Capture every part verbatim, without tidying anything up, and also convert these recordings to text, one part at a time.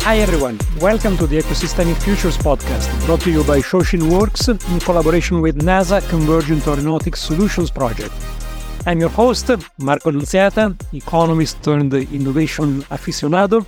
Hi everyone, welcome to the Ecosystemic Futures podcast, brought to you by ShoshinWorks in collaboration with NASA Convergent Aeronautics Solutions Project. I'm your host, Marco Annunziata, economist turned innovation aficionado.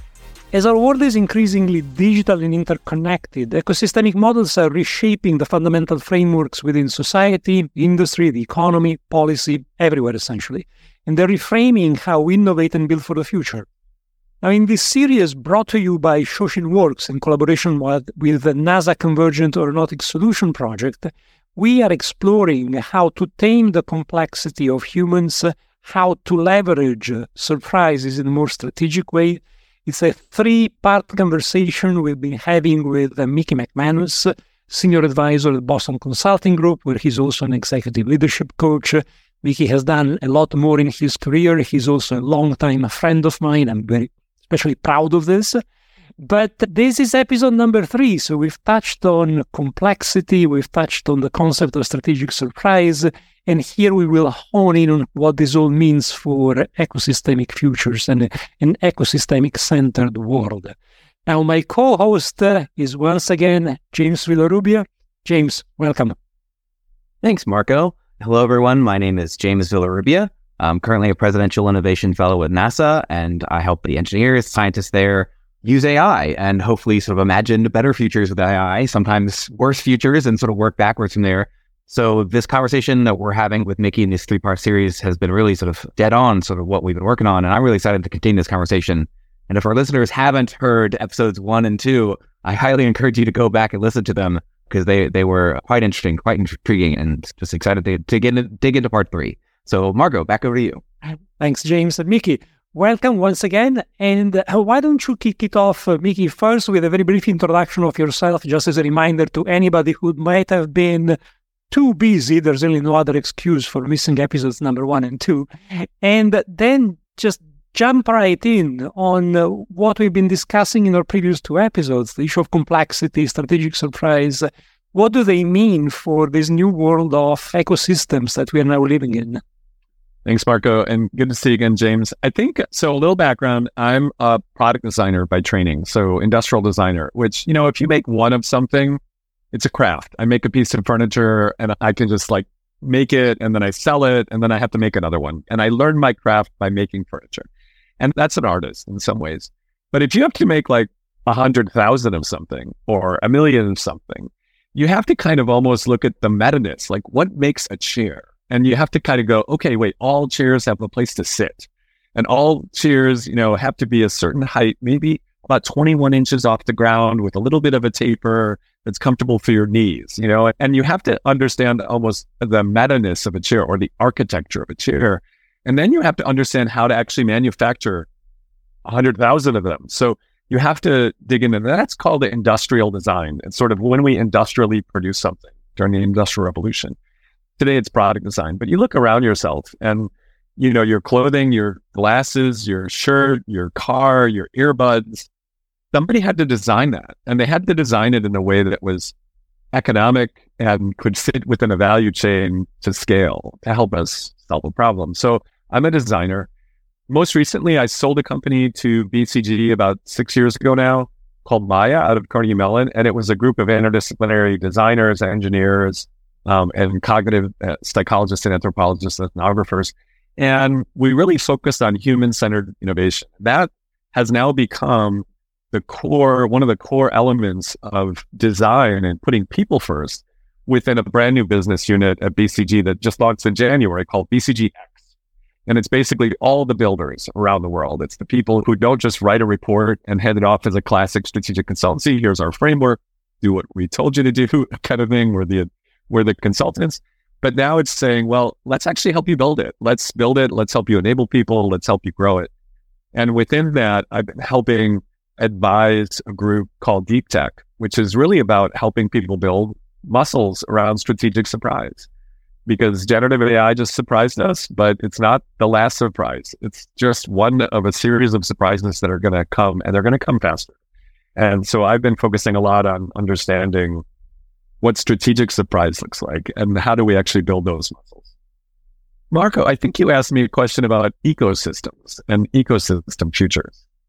As our world is increasingly digital and interconnected, ecosystemic models are reshaping the fundamental frameworks within society, industry, the economy, policy, everywhere essentially. And they're reframing how we innovate and build for the future. Now, in this series brought to you by ShoshinWorks in collaboration with, with the NASA Convergent Aeronautics Solution Project, we are exploring how to tame the complexity of humans, how to leverage surprises in a more strategic way. It's a three-part conversation we've been having with uh, Mickey McManus, senior advisor at Boston Consulting Group, where he's also an executive leadership coach. Mickey has done a lot more in his career. He's also a longtime friend of mine. I'm very especially proud of this. But this is episode number three, so we've touched on complexity, we've touched on the concept of strategic surprise, and here we will hone in on what this all means for ecosystemic futures and an ecosystemic-centered world. Now, my co-host is once again James Villarrubia. James, welcome. Thanks, Marco. Hello, everyone. My name is James Villarrubia. I'm currently a Presidential Innovation Fellow with NASA, and I help the engineers, scientists there use A I and hopefully sort of imagine better futures with A I, sometimes worse futures, and sort of work backwards from there. So this conversation that we're having with Mickey in this three-part series has been really sort of dead on sort of what we've been working on, and I'm really excited to continue this conversation. And if our listeners haven't heard episodes one and two, I highly encourage you to go back and listen to them because they, they were quite interesting, quite intriguing, and just excited to, to get in, dig into part three. So, Marco, back over to you. Thanks, James. And Mickey, welcome once again. And uh, why don't you kick it off, uh, Mickey, first with a very brief introduction of yourself, just as a reminder to anybody who might have been too busy. There's really no other excuse for missing episodes number one and two. And then just jump right in on uh, what we've been discussing in our previous two episodes, the issue of complexity, strategic surprise. What do they mean for this new world of ecosystems that we are now living in? Thanks, Marco, and good to see you again, James. I think, so a little background, I'm a product designer by training, so industrial designer, which, you know, if you make one of something, it's a craft. I make a piece of furniture and I can just like make it and then I sell it and then I have to make another one. And I learned my craft by making furniture. And that's an artist in some ways. But if you have to make like a hundred thousand of something or a million of something, you have to kind of almost look at the meta-ness, like what makes a chair? And you have to kind of go, okay, wait, all chairs have a place to sit. And all chairs, you know, have to be a certain height, maybe about twenty-one inches off the ground with a little bit of a taper that's comfortable for your knees, you know? And you have to understand almost the meta-ness of a chair or the architecture of a chair. And then you have to understand how to actually manufacture a hundred thousand of them. So you have to dig into that. That's called the industrial design. It's sort of when we industrially produce something during the Industrial Revolution. Today it's product design, but you look around yourself and, you know, your clothing, your glasses, your shirt, your car, your earbuds, somebody had to design that. And they had to design it in a way that was economic and could fit within a value chain to scale to help us solve a problem. So I'm a designer. Most recently, I sold a company to B C G about six years ago now called Maya out of Carnegie Mellon. And it was a group of interdisciplinary designers, engineers, um, and cognitive uh, psychologists and anthropologists and ethnographers. And we really focused on human-centered innovation. That has now become the core, one of the core elements of design and putting people first within a brand new business unit at B C G that just launched in January called B C G X. And it's basically all the builders around the world. It's the people who don't just write a report and hand it off as a classic strategic consultancy. Here's our framework, do what we told you to do, kind of thing. We're the, we're the consultants. But now it's saying, well, let's actually help you build it. Let's build it. Let's help you enable people. Let's help you grow it. And within that, I've been helping advise a group called Deep Tech, which is really about helping people build muscles around strategic surprise. Because generative A I just surprised us, but it's not the last surprise. It's just one of a series of surprises that are going to come, and they're going to come faster. And so I've been focusing a lot on understanding what strategic surprise looks like and how do we actually build those muscles. Marco, I think you asked me a question about ecosystems and ecosystem futures.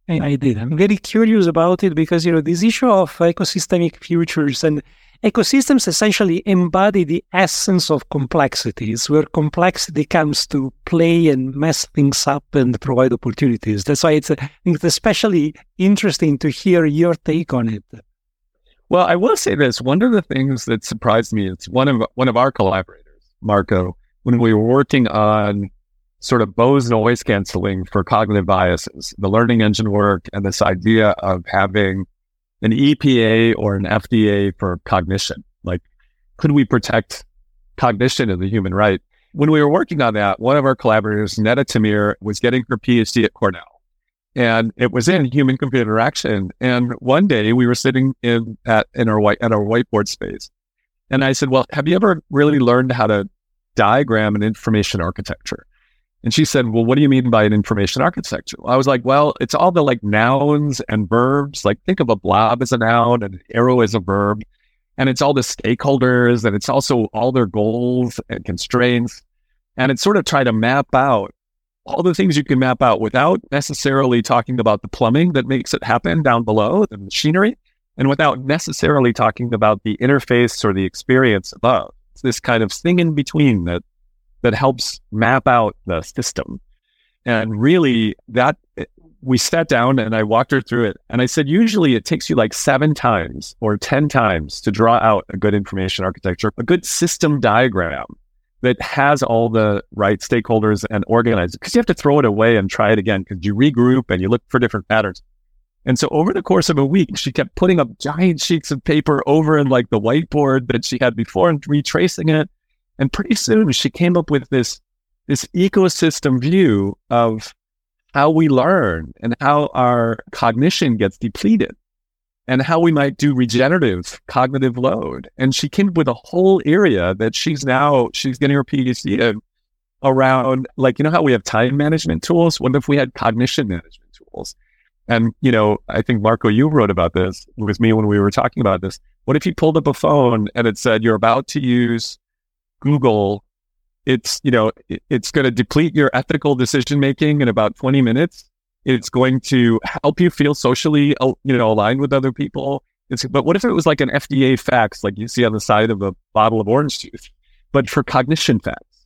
I, I did. I'm very curious about it because, you know, this issue of ecosystemic futures and ecosystems essentially embody the essence of complexities, where complexity comes to play and mess things up and provide opportunities. That's why it's, I think it's especially interesting to hear your take on it. Well, I will say this. One of the things that surprised me is one of one of our collaborators, Marco, when we were working on sort of Bose noise canceling for cognitive biases, the learning engine work, and this idea of having an E P A or an F D A for cognition. Like, could we protect cognition as a human right? When we were working on that, one of our collaborators, Netta Tamir, was getting her PhD at Cornell. And it was in human-computer interaction. And one day we were sitting in at in our white at our whiteboard space, and I said, "Well, have you ever really learned how to diagram an information architecture?" And she said, "Well, what do you mean by an information architecture?" I was like, "Well, it's all the like nouns and verbs. Like, think of a blob as a noun and an arrow as a verb, and it's all the stakeholders, and it's also all their goals and constraints, and it's sort of try to map out." All the things you can map out without necessarily talking about the plumbing that makes it happen down below, the machinery, and without necessarily talking about the interface or the experience above. It's this kind of thing in between that that helps map out the system. And really, that we sat down and I walked her through it. And I said, usually it takes you like seven times or ten times to draw out a good information architecture, a good system diagram that has all the right stakeholders and organize it, because you have to throw it away and try it again because you regroup and you look for different patterns. And so over the course of a week, she kept putting up giant sheets of paper over in like the whiteboard that she had before and retracing it. And pretty soon she came up with this, this ecosystem view of how we learn and how our cognition gets depleted and how we might do regenerative cognitive load. And she came up with a whole area that she's now, she's getting her PhD in around, like, you know how we have time management tools? What if we had cognition management tools? And, you know, I think, Marco, you wrote about this with me when we were talking about this. What if you pulled up a phone and it said, you're about to use Google? It's, you know, it, it's going to deplete your ethical decision-making in about twenty minutes. It's going to help you feel socially, you know, aligned with other people. It's, but what if it was like an F D A fax, like you see on the side of a bottle of orange juice, but for cognition facts?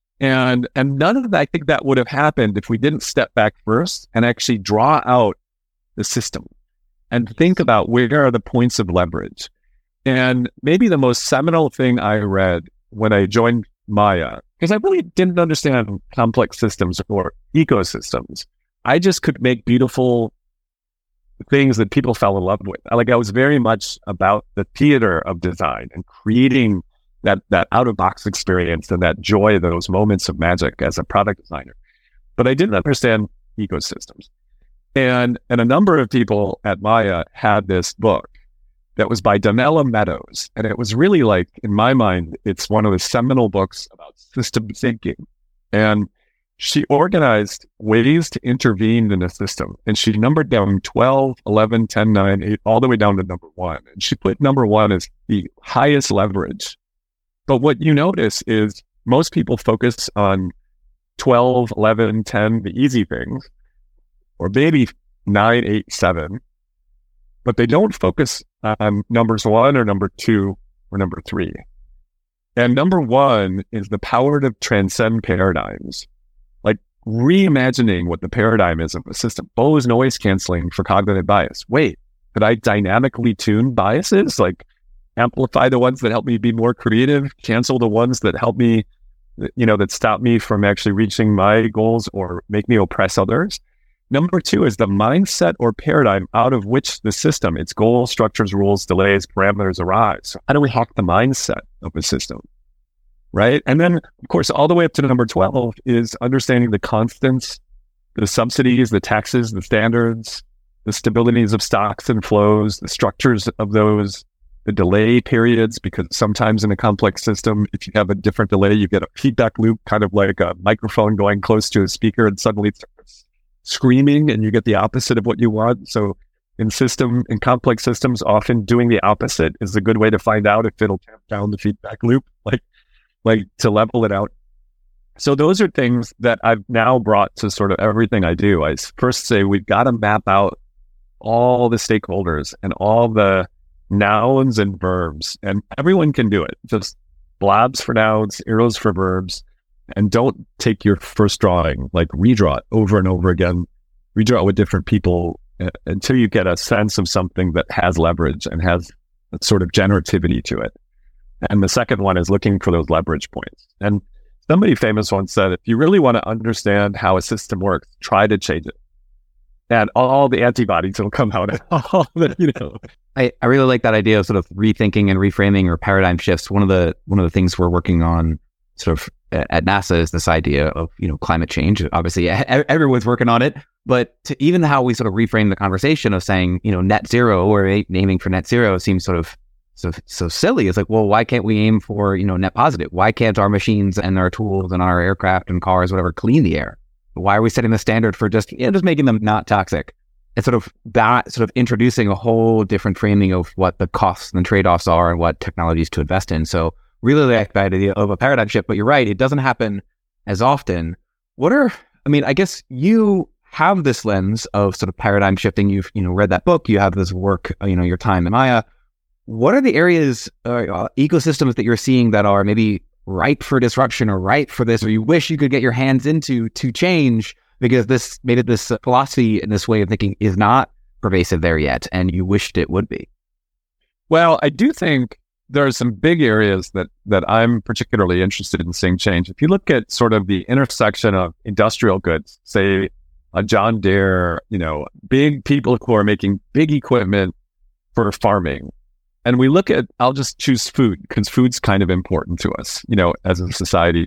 And and none of that, I think that would have happened if we didn't step back first and actually draw out the system and think about where are the points of leverage. And maybe the most seminal thing I read when I joined Maya, because I really didn't understand complex systems or ecosystems. I just could make beautiful things that people fell in love with. Like, I was very much about the theater of design and creating that that out-of-box experience and that joy, those moments of magic as a product designer. But I didn't understand ecosystems. And and a number of people at Maya had this book that was by Donella Meadows. And it was really like, in my mind, it's one of the seminal books about system thinking. And she organized ways to intervene in a system, and she numbered down twelve, eleven, ten, nine, eight, all the way down to number one. And she put number one as the highest leverage. But what you notice is most people focus on twelve, eleven, ten, the easy things, or maybe nine, eight, seven, but they don't focus on numbers one or number two or number three. And number one is the power to transcend paradigms. Reimagining what the paradigm is of a system. Bose noise canceling for cognitive bias. Wait, could I dynamically tune biases? Like, amplify the ones that help me be more creative, cancel the ones that help me, you know, that stop me from actually reaching my goals or make me oppress others. Number two is the mindset or paradigm out of which the system, its goals, structures, rules, delays, parameters arise. So how do we hack the mindset of a system? Right? And then, of course, all the way up to number twelve is understanding the constants, the subsidies, the taxes, the standards, the stabilities of stocks and flows, the structures of those, the delay periods, because sometimes in a complex system, if you have a different delay, you get a feedback loop, kind of like a microphone going close to a speaker and suddenly it starts screaming and you get the opposite of what you want. So in system, in complex systems, often doing the opposite is a good way to find out if it'll tamp down the feedback loop. Like, like to level it out. So those are things that I've now brought to sort of everything I do. I first say we've got to map out all the stakeholders and all the nouns and verbs, and everyone can do it. Just blabs for nouns, arrows for verbs, and don't take your first drawing, like redraw it over and over again, redraw it with different people uh, until you get a sense of something that has leverage and has a sort of generativity to it. And the second one is looking for those leverage points. And somebody famous once said, if you really want to understand how a system works, try to change it. And all the antibodies will come out. All the, you know. I, I really like that idea of sort of rethinking and reframing or paradigm shifts. One of the one of the things we're working on sort of at NASA is this idea of, you know, climate change. Obviously, everyone's working on it, but to even how we sort of reframe the conversation of saying, you know, net zero or aiming for net zero seems sort of so so silly. It's like, well, why can't we aim for, you know, net positive? Why can't our machines and our tools and our aircraft and cars, whatever, clean the air? Why are we setting the standard for just, you know, just making them not toxic? It's sort of that sort of introducing a whole different framing of what the costs and trade-offs are and what technologies to invest in. So really like the idea of a paradigm shift, but you're right, it doesn't happen as often. What are, I mean, I guess you have this lens of sort of paradigm shifting. You've, you know, read that book, you have this work, you know, your time in Maya. What are the areas, uh, ecosystems that you're seeing that are maybe ripe for disruption or ripe for this, or you wish you could get your hands into to change because this, maybe this philosophy and this way of thinking is not pervasive there yet, and you wished it would be? Well, I do think there are some big areas that that I'm particularly interested in seeing change. If you look at sort of the intersection of industrial goods, say a John Deere, you know, big people who are making big equipment for farming. And we look at, I'll just choose food because food's kind of important to us, you know, as a society.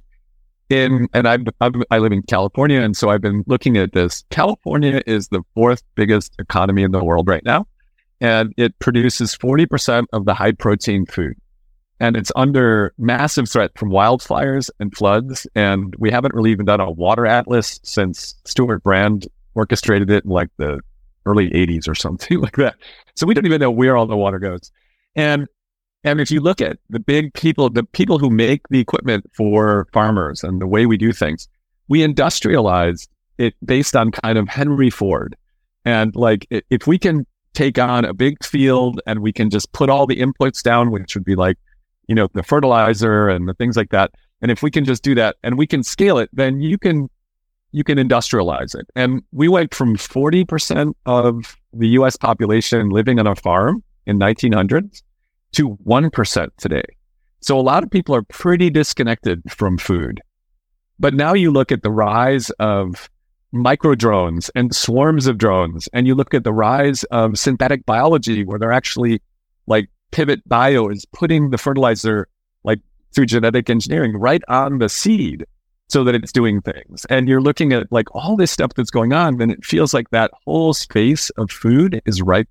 In and I'm, I'm I live in California, and so I've been looking at this. California is the fourth biggest economy in the world right now, and it produces forty percent of the high protein food. And it's under massive threat from wildfires and floods. And we haven't really even done a water atlas since Stuart Brand orchestrated it in like the early eighties or something like that. So we don't even know where all the water goes. And and if you look at the big people, the people who make the equipment for farmers and the way we do things, we industrialized it based on kind of Henry Ford. And like, if we can take on a big field and we can just put all the inputs down, which would be like, you know, the fertilizer and the things like that. And if we can just do that and we can scale it, then you can, you can industrialize it. And we went from forty percent of the U S population living on a farm in nineteen hundreds to one percent today. So a lot of people are pretty disconnected from food. But now you look at the rise of micro drones and swarms of drones, and you look at the rise of synthetic biology where they're actually like Pivot Bio is putting the fertilizer like through genetic engineering right on the seed so that it's doing things. And you're looking at like all this stuff that's going on, and it feels like that whole space of food is ripe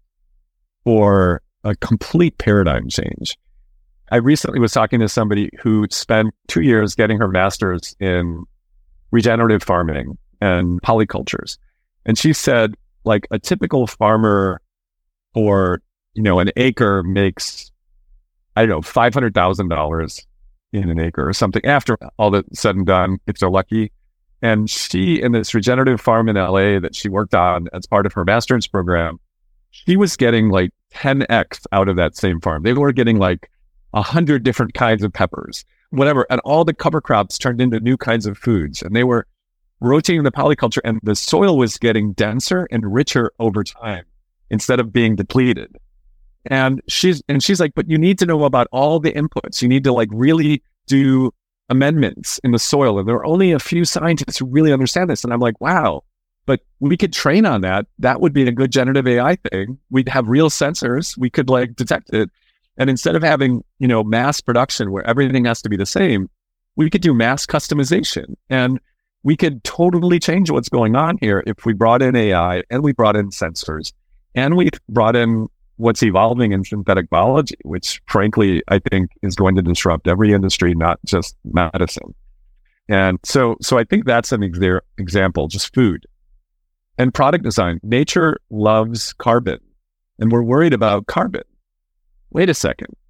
for a complete paradigm change. I recently was talking to somebody who spent two years getting her master's in regenerative farming and polycultures. And she said, like, a typical farmer for, you know, an acre makes, I don't know, five hundred thousand dollars in an acre or something after all that's said and done, if they're lucky. And she, in this regenerative farm in L A that she worked on as part of her master's program, she was getting like ten x out of that same farm. They were getting like a hundred different kinds of peppers, whatever. And all the cover crops turned into new kinds of foods. And they were rotating the polyculture, and the soil was getting denser and richer over time instead of being depleted. And she's, and she's like, but you need to know about all the inputs. You need to like really do amendments in the soil. And there are only a few scientists who really understand this. And I'm like, wow. But we could train on that. That would be a good generative A I thing. We'd have real sensors. We could like detect it. And instead of having, you know, mass production where everything has to be the same, we could do mass customization. And we could totally change what's going on here if we brought in A I and we brought in sensors and we brought in what's evolving in synthetic biology, which frankly, I think is going to disrupt every industry, not just medicine. And so, so I think that's an exa- example, just food. And product design. Nature loves carbon, and we're worried about carbon. Wait a second.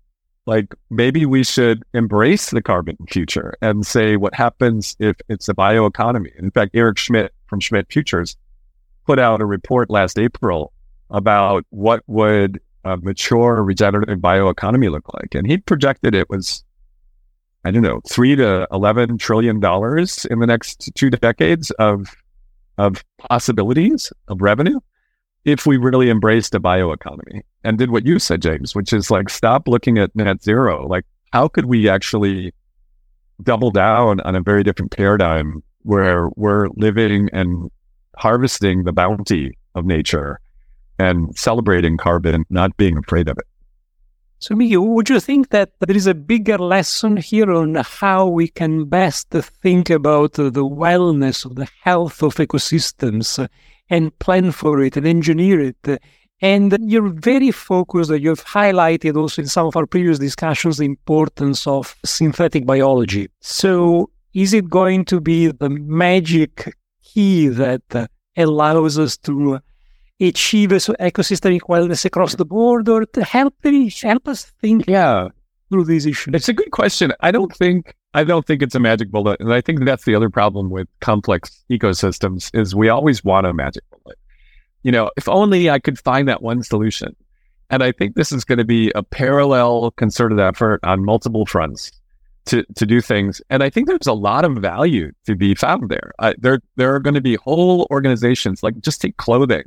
Like maybe we should embrace the carbon future and say what happens if it's a bioeconomy. In fact, Eric Schmidt from Schmidt Futures put out a report last April about what would a mature regenerative bioeconomy look like. And he projected it was, I don't know, three to eleven trillion dollars in the next two decades of of possibilities of revenue if we really embraced a bioeconomy and did what you said, James, which is like, stop looking at net zero. Like, how could we actually double down on a very different paradigm where we're living and harvesting the bounty of nature and celebrating carbon, not being afraid of it? So, Miki, would you think that there is a bigger lesson here on how we can best think about the wellness of the health of ecosystems and plan for it and engineer it? And you're very focused, you've highlighted also in some of our previous discussions the importance of synthetic biology. So is it going to be the magic key that allows us to achieve ecosystemic wellness across the board, or to help help us think yeah. through these issues? It's a good question. I don't think I don't think it's a magic bullet, and I think that's the other problem with complex ecosystems is we always want a magic bullet. You know, if only I could find that one solution. And I think this is going to be a parallel concerted effort on multiple fronts to to do things. And I think there's a lot of value to be found there. Uh, there there are going to be whole organizations, like just take clothing.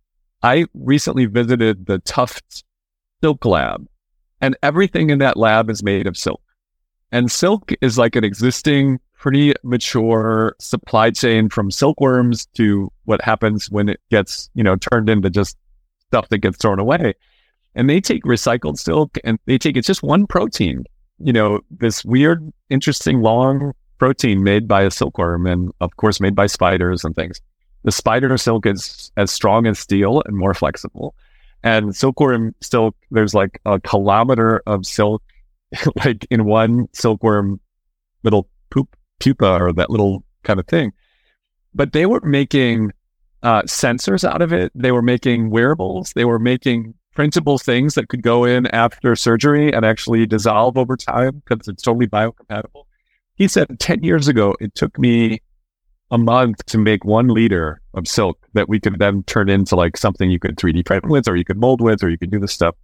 I recently visited the Tufts Silk Lab, and everything in that lab is made of silk. And silk is like an existing, pretty mature supply chain from silkworms to what happens when it gets, you know, turned into just stuff that gets thrown away. And they take recycled silk and they take, it's just one protein, you know, this weird, interesting, long protein made by a silkworm and, of course, made by spiders and things. The spider silk is as strong as steel and more flexible. And silkworm silk, there's like a kilometer of silk, like in one silkworm little poop pupa or that little kind of thing. But they were making uh, sensors out of it. They were making wearables. They were making printable things that could go in after surgery and actually dissolve over time because it's totally biocompatible. He said ten years ago, it took me a month to make one liter of silk that we could then turn into like something you could three D print with, or you could mold with, or you could do this stuff.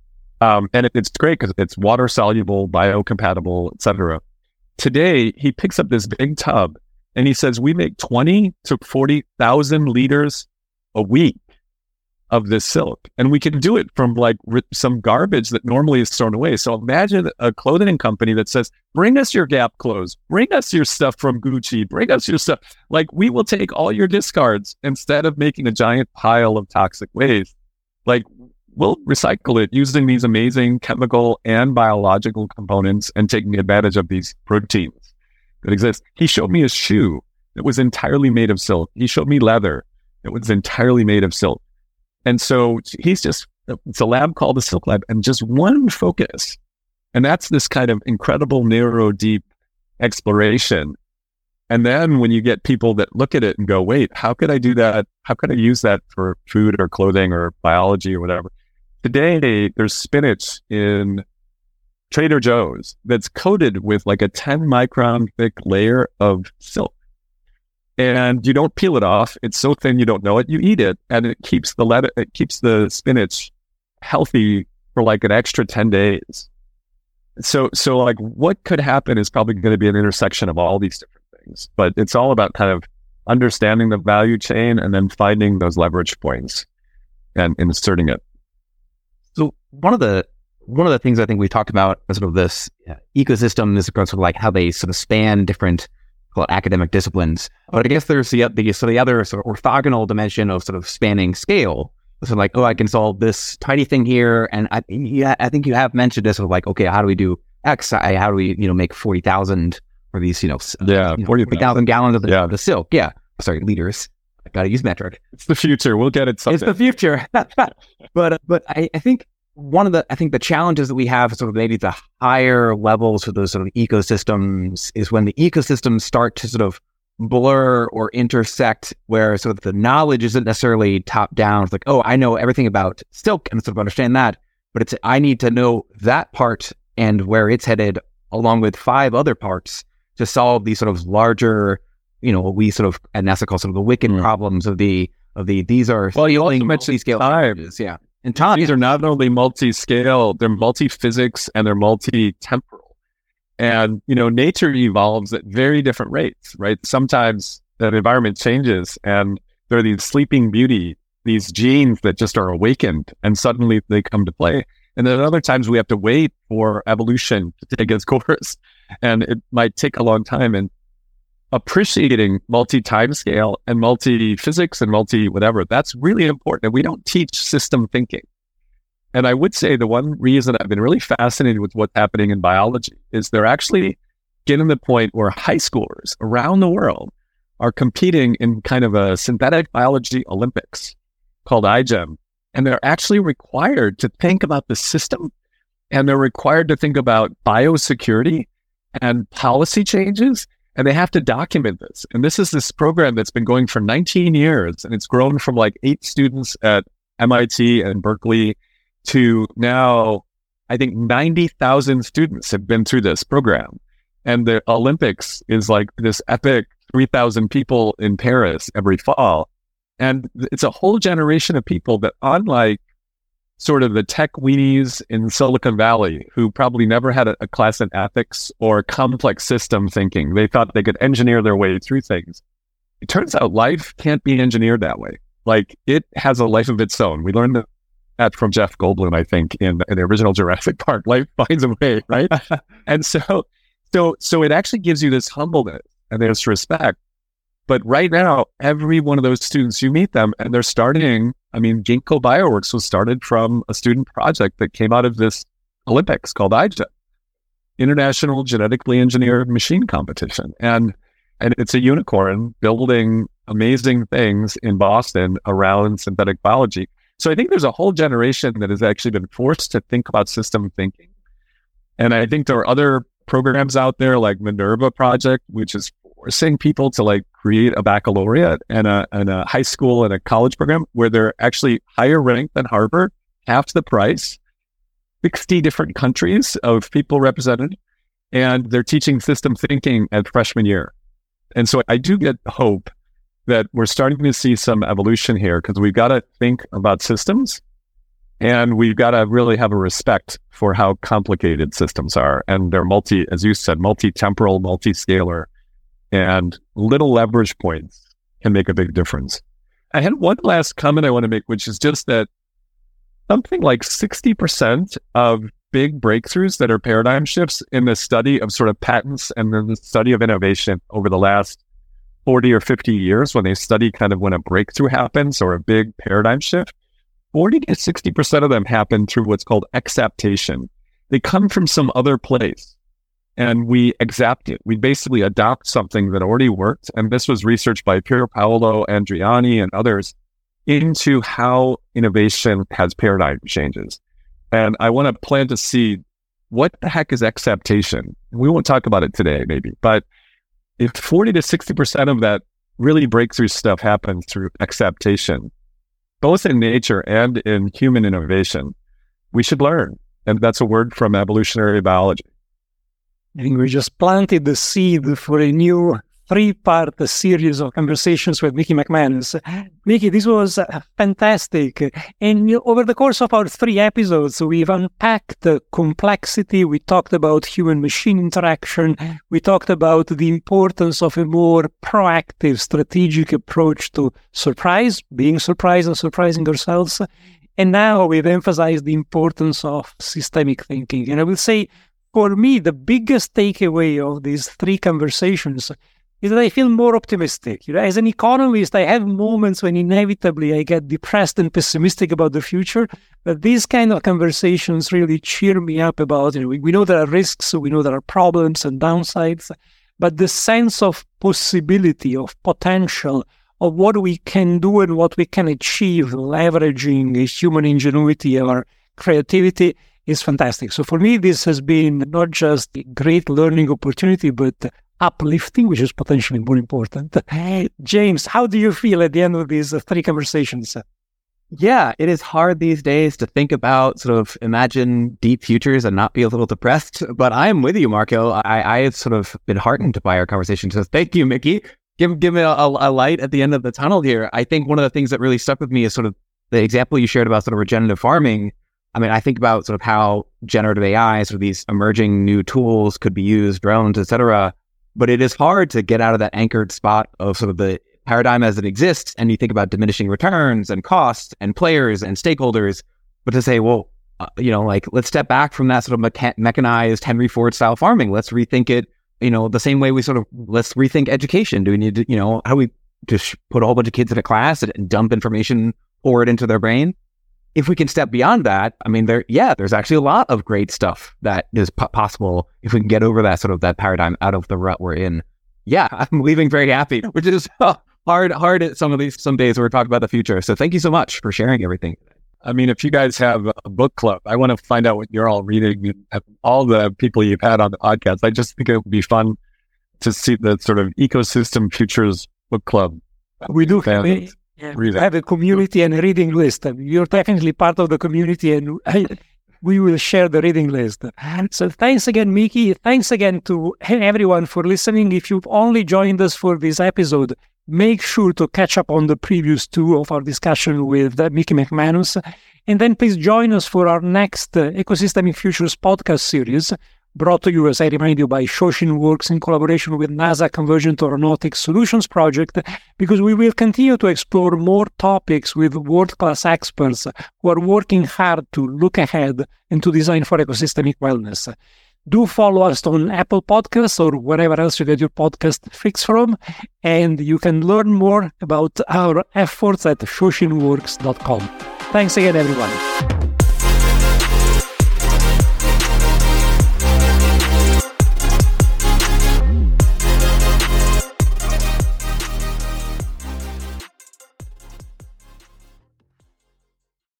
Um, and it, it's great because it's water soluble, biocompatible, et cetera. Today, he picks up this big tub and he says, we make twenty to forty thousand liters a week of this silk. And we can do it from like r- some garbage that normally is thrown away. So imagine a clothing company that says, bring us your Gap clothes, bring us your stuff from Gucci, bring us your stuff. Like, we will take all your discards instead of making a giant pile of toxic waste. Like, we'll recycle it using these amazing chemical and biological components and taking advantage of these proteins that exist. He showed me a shoe that was entirely made of silk. He showed me leather that was entirely made of silk. And so he's just, it's a lab called the Silk Lab, and just one focus. And that's this kind of incredible, narrow, deep exploration. And then when you get people that look at it and go, wait, how could I do that? How could I use that for food or clothing or biology or whatever? Today, there's spinach in Trader Joe's that's coated with like a ten micron thick layer of silk. And you don't peel it off. It's so thin you don't know it. You eat it, and it keeps the let- it keeps the spinach healthy for like an extra ten days. So, so like what could happen is probably going to be an intersection of all these different things. But it's all about kind of understanding the value chain and then finding those leverage points and inserting it. So one of the one of the things I think we talked about as sort of this uh, ecosystem is sort of like how they sort of span different, call it academic disciplines. But I guess there's the, the so the other sort of orthogonal dimension of sort of spanning scale. So like, oh, I can solve this tiny thing here, and I yeah, I think you have mentioned this of like, okay, how do we do X? I, how do we you know make forty thousand for these you know yeah you know, forty thousand gallons of the, yeah. the silk? Yeah, sorry, liters. I gotta use metric. It's the future. We'll get it someday. It's the future. but but I, I think one of the I think the challenges that we have sort of maybe the higher levels of those sort of ecosystems is when the ecosystems start to sort of blur or intersect where sort of the knowledge isn't necessarily top down. It's like, oh, I know everything about silk and sort of understand that, but it's I need to know that part and where it's headed, along with five other parts, to solve these sort of larger, you know, what we sort of at NASA call sort of the wicked mm. problems of the of the these are well, you also mentioned scale challenges, yeah. And time, these yeah. are not only multi-scale, they're multi-physics and they're multi-temporal. And, you know, nature evolves at very different rates, right? Sometimes that environment changes and there are these sleeping beauty, these genes that just are awakened and suddenly they come to play. And then other times we have to wait for evolution to take its course and it might take a long time. And appreciating multi-time scale and multi-physics and multi-whatever, that's really important. And we don't teach system thinking. And I would say the one reason I've been really fascinated with what's happening in biology is they're actually getting to the point where high schoolers around the world are competing in kind of a synthetic biology Olympics called I G E M. And they're actually required to think about the system and they're required to think about biosecurity and policy changes. And they have to document this. And this is this program that's been going for nineteen years. And it's grown from like eight students at M I T and Berkeley to now, I think ninety thousand students have been through this program. And the Olympics is like this epic three thousand people in Paris every fall. And it's a whole generation of people that, unlike sort of the tech weenies in Silicon Valley, who probably never had a, a class in ethics or complex system thinking, they thought they could engineer their way through things. It turns out life can't be engineered that way. Like, it has a life of its own. We learned that from Jeff Goldblum, I think, in, in the original Jurassic Park. Life finds a way, right? And so, so, so it actually gives you this humbleness and this respect. But right now, every one of those students, you meet them and they're starting, I mean, Ginkgo Bioworks was started from a student project that came out of this Olympics called I G E M, International Genetically Engineered Machine Competition. And, and it's a unicorn building amazing things in Boston around synthetic biology. So I think there's a whole generation that has actually been forced to think about system thinking. And I think there are other programs out there like Minerva Project, which is forcing people to like create a baccalaureate and a, and a high school and a college program where they're actually higher ranked than Harvard, half the price, sixty different countries of people represented, and they're teaching system thinking at freshman year. And so I do get hope that we're starting to see some evolution here because we've got to think about systems and we've got to really have a respect for how complicated systems are. And they're multi, as you said, multi-temporal, multi-scalar, and little leverage points can make a big difference. I had one last comment I want to make, which is just that something like sixty percent of big breakthroughs that are paradigm shifts in the study of sort of patents and then the study of innovation over the last forty or fifty years, when they study kind of when a breakthrough happens or a big paradigm shift, forty to sixty percent of them happen through what's called exaptation. They come from some other place and we exapt it. We basically adopt something that already worked. And this was researched by Pier Paolo Andriani and others into how innovation has paradigm changes. And I want to plant a seed. What the heck is exaptation? We won't talk about it today, maybe, but if forty to sixty percent of that really breakthrough stuff happens through exaptation, both in nature and in human innovation, we should learn. And that's a word from evolutionary biology. I think we just planted the seed for a new three-part series of conversations with Mickey McManus. Mickey, this was uh, fantastic. And uh, over the course of our three episodes, we've unpacked the complexity. We talked about human-machine interaction. We talked about the importance of a more proactive, strategic approach to surprise, being surprised and surprising ourselves. And now we've emphasized the importance of systemic thinking. And I will say, for me, the biggest takeaway of these three conversations is that I feel more optimistic. You know, as an economist, I have moments when inevitably I get depressed and pessimistic about the future, but these kind of conversations really cheer me up about, you know, we, we know there are risks, so we know there are problems and downsides, but the sense of possibility, of potential, of what we can do and what we can achieve leveraging human ingenuity or creativity is fantastic. So for me, this has been not just a great learning opportunity, but uplifting, which is potentially more important. James, how do you feel at the end of these three conversations? Yeah, it is hard these days to think about sort of imagine deep futures and not be a little depressed. But I am with you, Marco. I, I have sort of been heartened by our conversation. So thank you, Mickey. Give give me a, a light at the end of the tunnel here. I think one of the things that really stuck with me is sort of the example you shared about sort of regenerative farming. I mean, I think about sort of how generative A I, sort of these emerging new tools could be used, drones, et cetera. But it is hard to get out of that anchored spot of sort of the paradigm as it exists, and you think about diminishing returns and costs and players and stakeholders, but to say, well, uh, you know, like, let's step back from that sort of mecha- mechanized Henry Ford style farming. Let's rethink it, you know, the same way we sort of, let's rethink education. Do we need to, you know, how do we just put a whole bunch of kids in a class and, and dump information, pour it into their brain? If we can step beyond that, I mean, there, yeah, there's actually a lot of great stuff that is p- possible if we can get over that sort of that paradigm out of the rut we're in. Yeah, I'm leaving very happy, which is uh, hard, hard at some of these, some days where we're talking about the future. So thank you so much for sharing everything. I mean, if you guys have a book club, I want to find out what you're all reading. All the people you've had on the podcast, I just think it would be fun to see the sort of ecosystem futures book club. We do have a, yeah, we have a community and a reading list. You're technically part of the community, and I, we will share the reading list. So thanks again, Mickey. Thanks again to everyone for listening. If you've only joined us for this episode, make sure to catch up on the previous two of our discussion with uh, Mickey McManus. And then please join us for our next uh, Ecosystemic Futures podcast series, brought to you, as I remind you, by Shoshin Works in collaboration with NASA Convergent Aeronautics Solutions Project, because we will continue to explore more topics with world-class experts who are working hard to look ahead and to design for ecosystemic wellness. Do follow us on Apple Podcasts or wherever else you get your podcast fix from, and you can learn more about our efforts at shoshin works dot com. Thanks again, everyone.